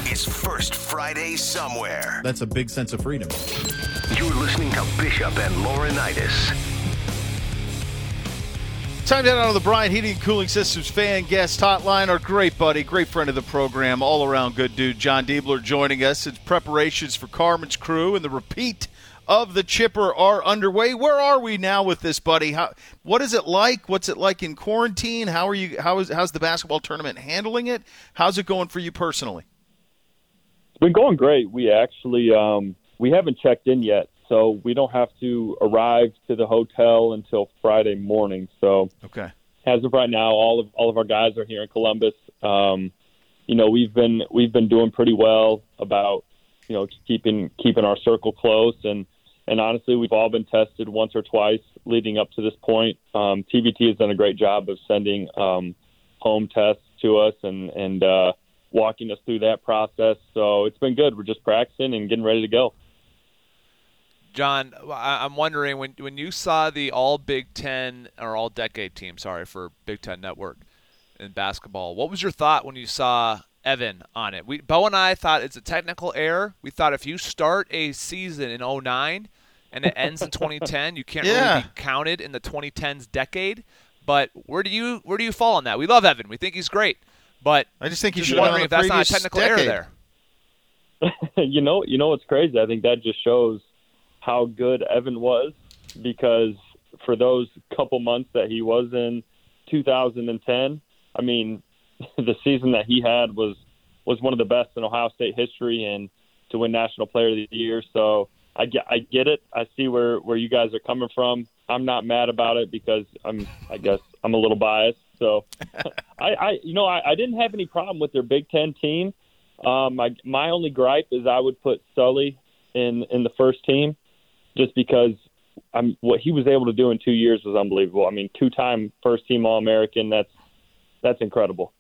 is First Friday Somewhere. That's a big sense of freedom. You're listening to Bishop and Laurinaitis. Time to head out of the Bryant Heating and Cooling Systems fan guest hotline. Our great buddy, great friend of the program, all-around good dude, John Diebler joining us. It's preparations for Carmen's Crew and the repeat of the Chipper are underway. Where are we now with this, buddy? What is it like? What's it like in quarantine? How's the basketball tournament handling it? How's it going for you personally? It's been going great. We actually we haven't checked in yet. So we don't have to arrive to the hotel until Friday morning. So okay. As of right now, all of our guys are here in Columbus. We've been doing pretty well about keeping our circle close, and honestly, we've all been tested once or twice leading up to this point. TBT has done a great job of sending home tests to us and walking us through that process. So it's been good. We're just practicing and getting ready to go. John, I'm wondering, when you saw the all Big Ten or all decade team, for Big Ten Network in basketball, what was your thought when you saw Evan on it? Bo and I thought it's a technical error. We thought if you start a season in 2009 and it ends in 2010, you can't really be counted in the 2010s decade. But where do you fall on that? We love Evan. We think he's great. But I just think he should have wondering if that's not a technical error there. You know what's crazy? I think that just shows how good Evan was, because for those couple months that he was in 2010, I mean, the season that he had was one of the best in Ohio State history, and to win National Player of the Year. So I get it. I see where you guys are coming from. I'm not mad about it because I guess I'm a little biased. So I didn't have any problem with their Big Ten team. My only gripe is I would put Sully in the first team, just because what he was able to do in 2 years was unbelievable. I mean, 2-time first-team All-American, that's incredible.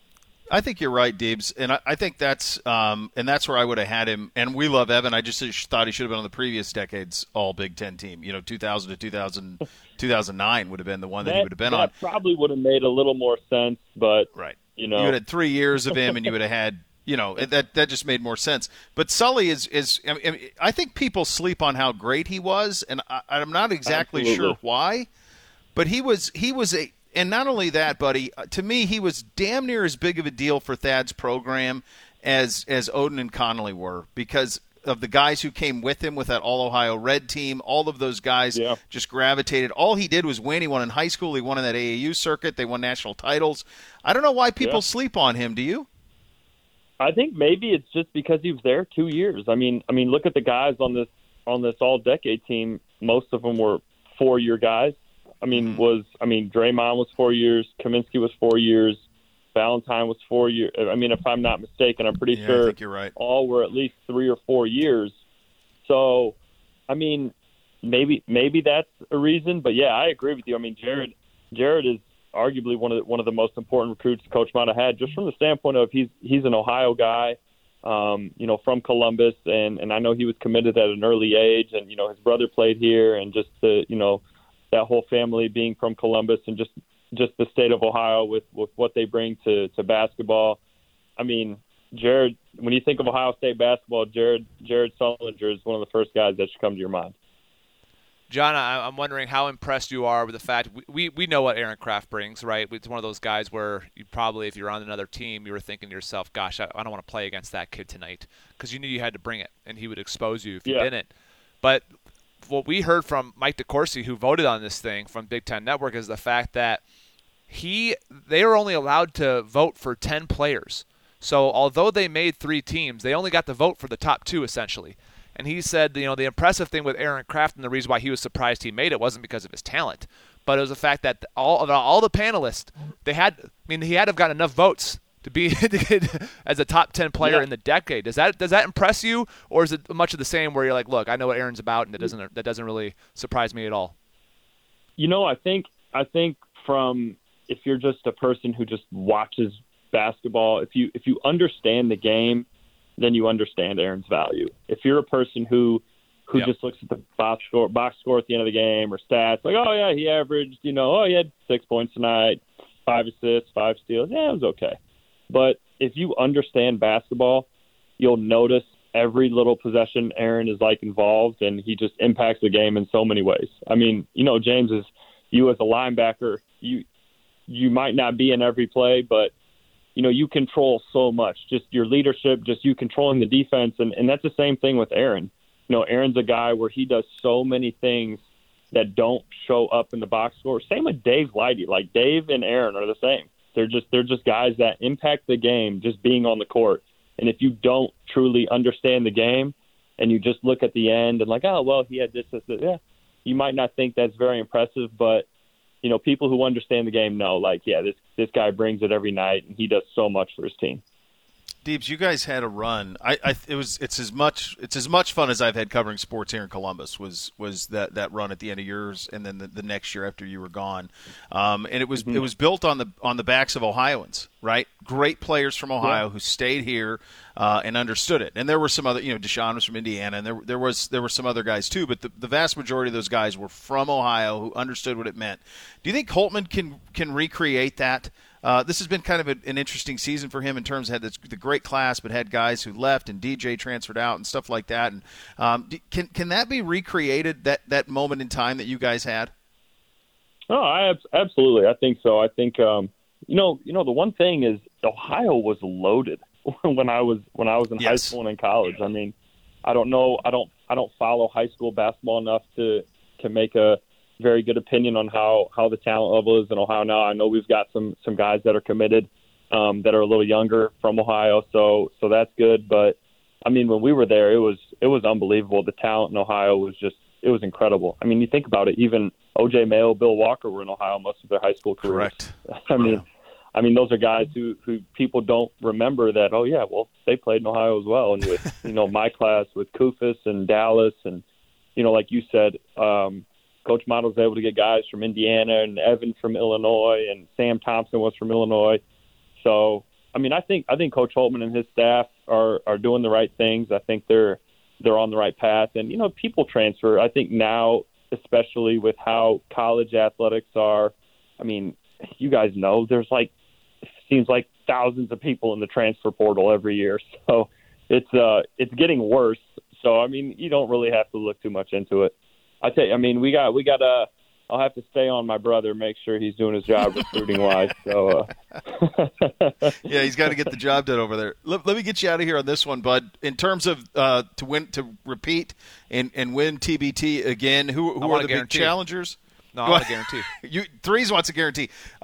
I think you're right, Deebs, and I think that's where I would have had him. And we love Evan. I just thought he should have been on the previous decade's All Big Ten team. 2000 to 2009 would have been the one that he would have been on. That probably would have made a little more sense, but right. You would have had 3 years of him, and you would have had. That just made more sense. But Sully is I think people sleep on how great he was, and I'm not exactly sure why. But he was and not only that, buddy, to me, he was damn near as big of a deal for Thad's program as Oden and Connolly were, because of the guys who came with him with that All-Ohio Red team. All of those guys just gravitated. All he did was win. He won in high school. He won in that AAU circuit. They won national titles. I don't know why people sleep on him. Do you? I think maybe it's just because he was there 2 years. I mean, look at the guys on this all-decade team. Most of them were 4-year guys. Draymond was 4 years. Kaminsky was 4 years. Valentine was 4 years. I mean, if I'm not mistaken, I'm pretty sure I think you're right. All were at least 3 or 4 years. So, I mean, maybe that's a reason. But yeah, I agree with you. I mean, Jared is arguably one of the most important recruits Coach Mata had, just from the standpoint of he's an Ohio guy, from Columbus, and I know he was committed at an early age, and his brother played here, and just that whole family being from Columbus, and just the state of Ohio with what they bring to basketball. I mean, Jared, when you think of Ohio State basketball, Jared Sullinger is one of the first guys that should come to your mind. John, I'm wondering how impressed you are with the fact we know what Aaron Kraft brings, right? It's one of those guys where you probably, if you're on another team, you were thinking to yourself, gosh, I don't want to play against that kid tonight, because you knew you had to bring it, and he would expose you if you didn't. But what we heard from Mike DeCourcy, who voted on this thing from Big Ten Network, is the fact that they were only allowed to vote for 10 players. So although they made 3 teams, they only got to vote for the top 2, essentially. And he said, the impressive thing with Aaron Kraft, and the reason why he was surprised he made it, wasn't because of his talent, but it was the fact that all the panelists, he had to have gotten enough votes to be as a top 10 player in the decade. Does that impress you, or is it much of the same where you're like, look, I know what Aaron's about, and that doesn't really surprise me at all? I think from, if you're just a person who just watches basketball, if you understand the game, then you understand Aaron's value. If you're a person who just looks at the box score at the end of the game, or stats, like, oh yeah, he averaged, he had 6 points tonight, 5 assists, 5 steals, it was okay. But if you understand basketball, you'll notice every little possession Aaron is like involved, and he just impacts the game in so many ways. I mean, James, is you as a linebacker, you might not be in every play, but you control so much, just your leadership, just you controlling the defense. And that's the same thing with Aaron. Aaron's a guy where he does so many things that don't show up in the box score. Same with Dave Lighty. Like, Dave and Aaron are the same. They're just guys that impact the game just being on the court. And if you don't truly understand the game and you just look at the end and like, oh, well, he had this, yeah, you might not think that's very impressive, but people who understand the game know, like, yeah, this guy brings it every night, and he does so much for his team. Deebs, you guys had a run. It's as much fun as I've had covering sports here in Columbus. Was that run at the end of yours, and then the next year after you were gone, and it was built on the backs of Ohioans, right? Great players from Ohio who stayed here and understood it. And there were some other, Deshaun was from Indiana, and there were some other guys too. But the vast majority of those guys were from Ohio who understood what it meant. Do you think Holtmann can recreate that? This has been kind of an interesting season for him in terms of had the great class, but had guys who left and DJ transferred out and stuff like that. And can that be recreated, that moment in time that you guys had? Oh, absolutely. I think so. I think the one thing is Ohio was loaded when I was in high school and in college. I mean, I don't know. I don't follow high school basketball enough to make a very good opinion on how the talent level is in Ohio now. I know we've got some guys that are committed that are a little younger from Ohio, so that's good. But I mean, when we were there, it was unbelievable. The talent in Ohio was it was incredible. I mean, you think about it, even O.J. Mayo, Bill Walker were in Ohio most of their high school careers. Correct. I mean, those are guys who people don't remember that. Oh yeah, well, they played in Ohio as well. And with my class with Kufis and Dallas, and like you said. Coach Mott was able to get guys from Indiana and Evan from Illinois, and Sam Thompson was from Illinois. So, I mean, I think Coach Holtmann and his staff are doing the right things. I think they're on the right path. And, people transfer. I think now, especially with how college athletics are, I mean, you guys know there's seems like thousands of people in the transfer portal every year. So it's getting worse. So, I mean, you don't really have to look too much into it. I tell you, I mean, we got I'll have to stay on my brother, make sure he's doing his job recruiting wise. So, yeah, he's got to get the job done over there. Let me get you out of here on this one, bud. In terms of to repeat and win TBT again, who are the big challengers? No, I want a guarantee. Threes wants a guarantee. Who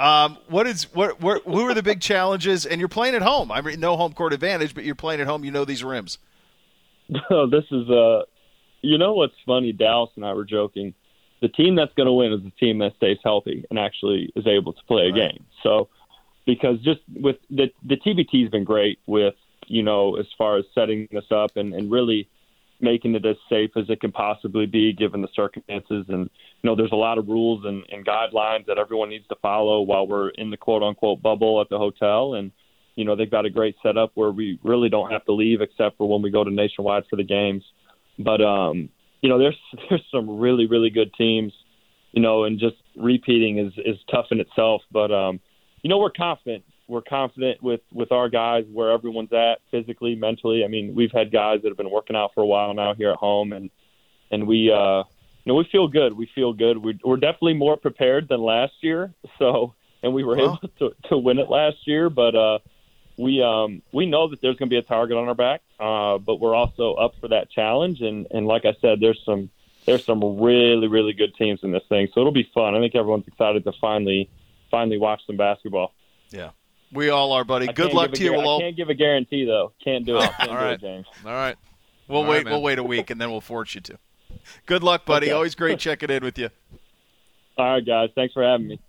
are the big challenges? And you're playing at home. I mean, no home court advantage, but you're playing at home. You know these rims. This is what's funny? Dallas and I were joking. The team that's going to win is the team that stays healthy and actually is able to play a game. So, because just with the TBT has been great with, as far as setting this up and really making it as safe as it can possibly be given the circumstances. And, there's a lot of rules and guidelines that everyone needs to follow while we're in the quote unquote bubble at the hotel. And, they've got a great setup where we really don't have to leave except for when we go to Nationwide for the games. But, there's some really, really good teams, and just repeating is tough in itself. But, we're confident. We're confident with our guys where everyone's at physically, mentally. I mean, we've had guys that have been working out for a while now here at home, and we feel good. We feel good. We're definitely more prepared than last year. So, and we were able to win it last year, but we know that there's going to be a target on our back, but we're also up for that challenge. And like I said, there's some really, really good teams in this thing. So it'll be fun. I think everyone's excited to finally watch some basketball. Yeah, we all are, buddy. Good luck to you. I can't give a guarantee, though. Can't do it. Can't all right, do it, James. All right. We'll wait a week, and then we'll force you to. Good luck, buddy. Okay. Always great checking in with you. All right, guys. Thanks for having me.